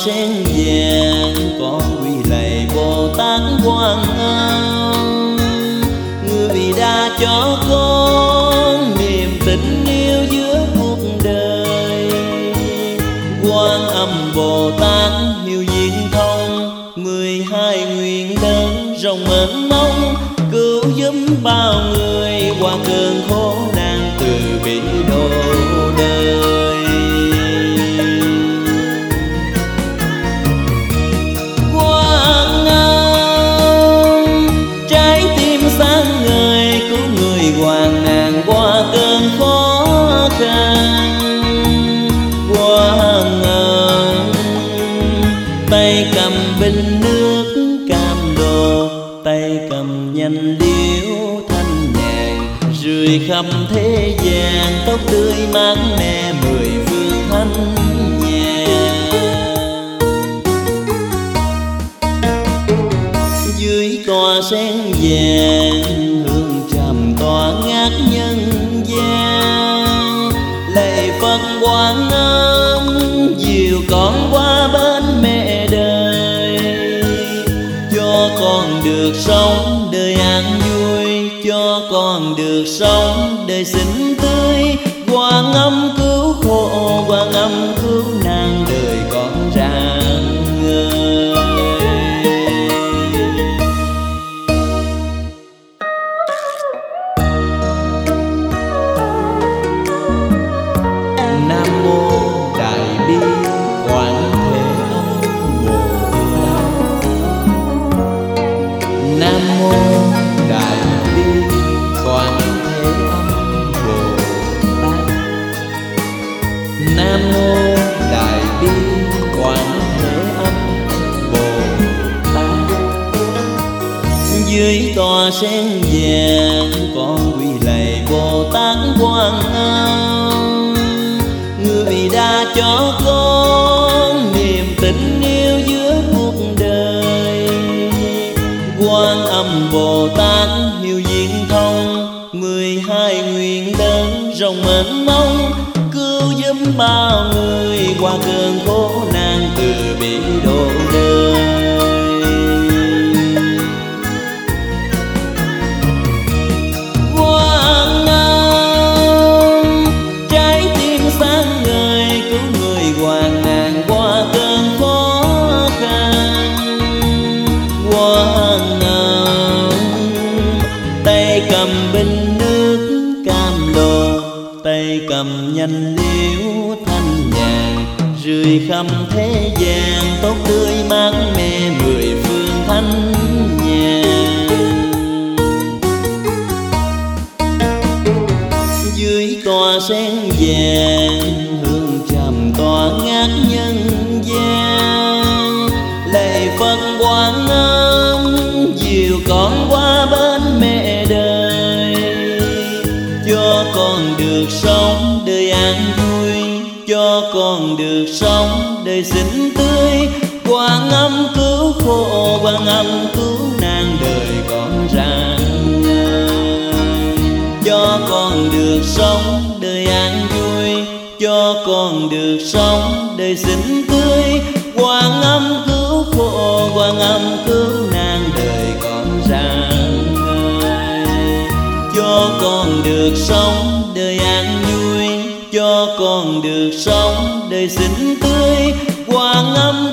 sen vàng con quy lạy Bồ Tát Quan Âm. Người đã cho con niềm tình yêu giữa cuộc đời. Quan Âm Bồ Tát hiếu diện thông, 12 nguyện lớn rộng mênh mông, cứu giúp bao người qua cơn khổ nạn, từ bi độ đời. Quan Âm trái tim sáng ngời, cứu người hoạn nạn qua cơn khó khăn. Quan Âm tay cầm bình nước cam lồ, tay cầm nhành điếu thanh nhàn, rượi khắp thế gian tóc tươi mát mẻ 10 phương thanh nhàn. Dưới tòa sen vàng hương trầm tỏa ngát nhân gian, lạy Phật Quan Âm dìu con qua bên mẹ đời, cho con được sống đời an vui, cho con được sống đời xinh tươi. Quan Âm cứu khổ, Quan Âm cứu nạn, đời con rạng ngời. Nam mô Đại Bi Quán Thế Âm Bồ Tát. Nam mô Đại Bi Quán Thế Âm Bồ Tát. Nam mô Đại Bi Quán Thế Âm Bồ Tát. Dưới tòa sen vàng con quy lạy Bồ Tát Quan Âm. Người đã cho con niềm tình yêu giữa cuộc đời. Quan Âm Bồ Tát hiếu diện thông, 12 nguyện lớn rộng mênh mông, cứu giúp bao người qua cơn khổ nạn, từ bi độ đời. Quan Âm trái tim sáng ngời, cứu người hoạn nạn qua cơn khó khăn. Quan Âm tay cầm bình nước cam lồ, tay cầm nhành điếu thanh nhàn, rượi khắp thế gian tóc tươi mát mẻ 10 phương thanh nhàn. Dưới tòa sen vàng hương trầm tỏa ngát nhân gian, lạy Phật Quan Âm dìu con qua bên mẹ đời, cho con được sống đời an vui, cho con được sống đời xinh tươi. Quan Âm cứu khổ, Quan Âm cứu nạn, đời con rạng ngời. Cho con được sống đời an vui, cho con được sống đời xinh tươi. Quan Âm cứu khổ, Quan Âm cứu nạn, đời con rạng ngời. Cho con được sống đời an vui, cho con được sống đời xinh tươi. Quan Âm